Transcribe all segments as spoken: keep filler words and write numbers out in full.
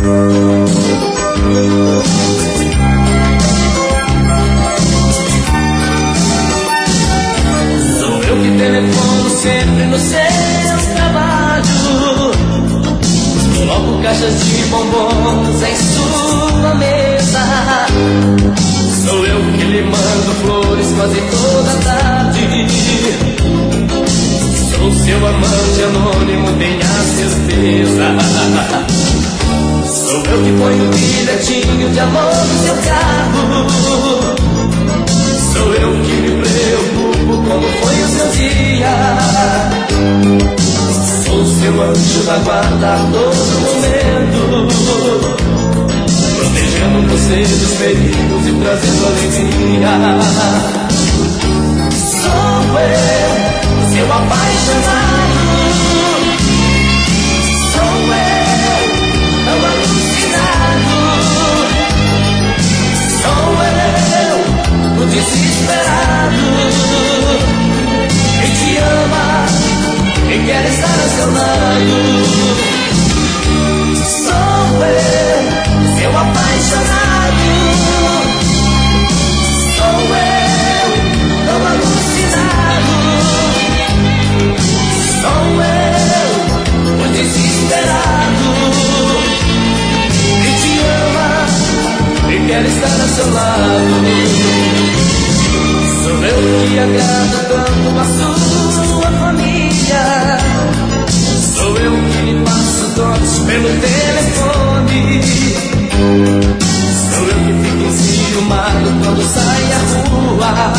Sou eu que telefono sempre no seu trabalho, coloco caixas de bombons em sua mesa. Sou eu que lhe mando flores quase toda tarde. Sou seu amante anônimo, tenha certeza. Sou eu que ponho o bilhetinho de amor no seu carro. Sou eu que me preocupo como foi o seu dia. Sou seu anjo da guarda a todo momento, protegendo você dos perigos e trazendo alegria. Sou eu, seu apaixonado. Sou eu, tão alucinado. Sou eu, o desesperado, quem te ama, quem quer estar ao seu lado. Sou eu, seu apaixonado. Sou eu, tão alucinado. Sou eu, o desesperado, quem te ama, quem quer estar ao seu lado. Sou eu que agrado tanto a sua família. Sou eu que lhe passo dotes pelo telefone. Sou eu que fico enciumado quando sai à rua,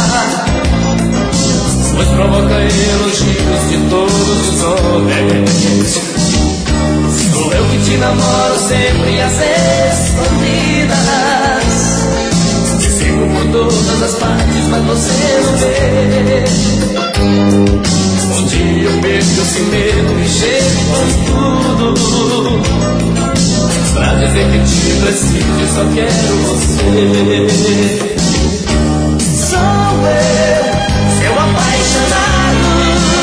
pois provoca elogios de todos os homens. Sou eu que te namoro sempre às escondidas. Te sigo por todas as partes, mas você não vê. Um dia eu perco esse medo e chego com tudo pra dizer que te preciso e só quero você. Sou eu, seu apaixonado.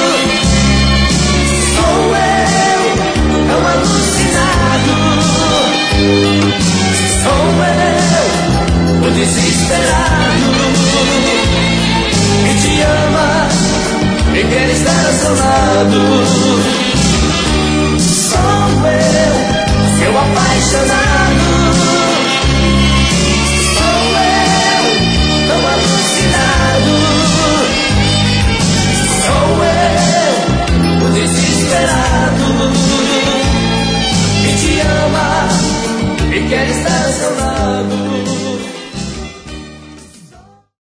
Sou eu, tão alucinado. Sou eu, o desesperado, que te ama e quer estar ao seu lado. Sou eu, seu apaixonado. Sou eu, tão alucinado. Sou eu, o desesperado, que te ama e quer estar ao seu lado.